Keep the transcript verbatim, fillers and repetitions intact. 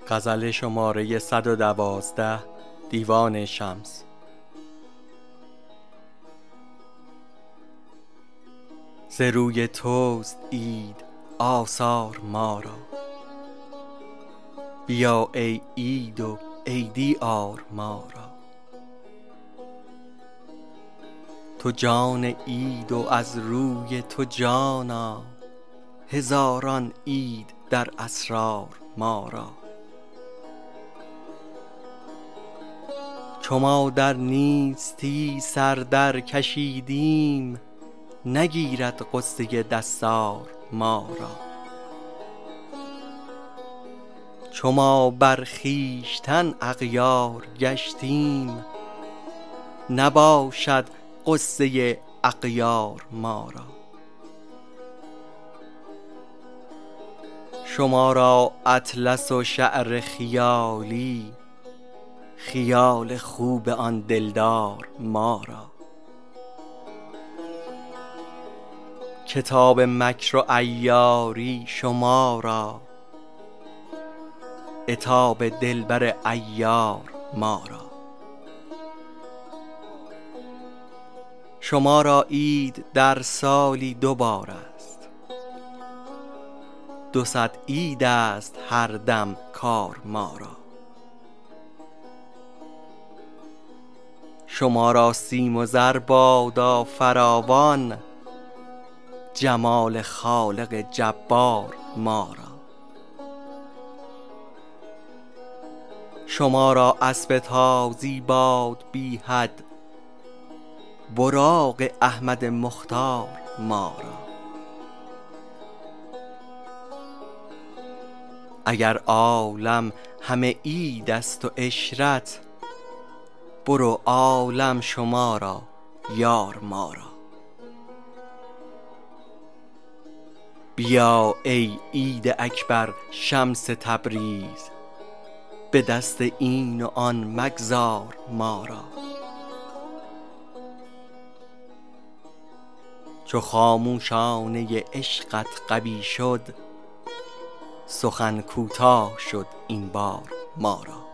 غزل شماره صد و دوازده. دیوان شمس. ز روی توست عید آثار ما را، بیا ای عید و عیدی آر ما را. تو جان عید و از روی تو جانا، هزاران عید در اسرار ما را. چو ما در نیستی سر در کشیدیم، نگیرد غصه دستار ما را. چو ما بر خویشتن اغیار گشتیم، نباشد غصه اغیار ما را. شما را اطلس و شعر خیالی، خیال خوب آن دلدار ما را. کتاب مکر و عیاری شما را، عتاب دلبر عیار ما را. شما را عید در سالی دو بار است، دو صد عید است هر دم کار ما را. شما را سیم و زر بادا فراوان، جمال خالق جبار ما را. شما را اسب تازی باد بی حد، براق احمد مختار ما را. اگر عالم همه عید است و عشرت، برو عالم شما را یار ما را. بیا ای عید اکبر شمس تبریز، به دست این و آن مگذار ما را. چو خاموشانه عشقت قوی شد، سخن کوتاه شد این بار ما را.